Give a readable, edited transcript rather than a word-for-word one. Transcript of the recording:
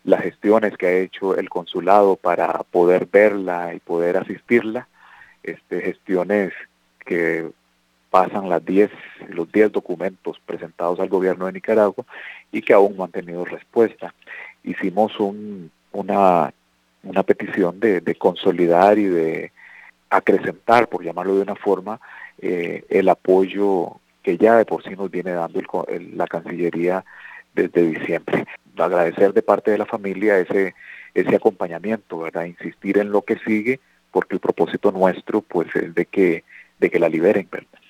las gestiones que ha hecho el consulado para poder verla y poder asistirla, gestiones que pasan los 10 documentos presentados al gobierno de Nicaragua y que aún no han tenido respuesta. Hicimos una petición de consolidar y de acrecentar, por llamarlo de una forma, el apoyo que ya de por sí nos viene dando la Cancillería desde diciembre. Agradecer de parte de la familia ese acompañamiento, ¿verdad? Insistir en lo que sigue, porque el propósito nuestro pues es de que la liberen, ¿verdad?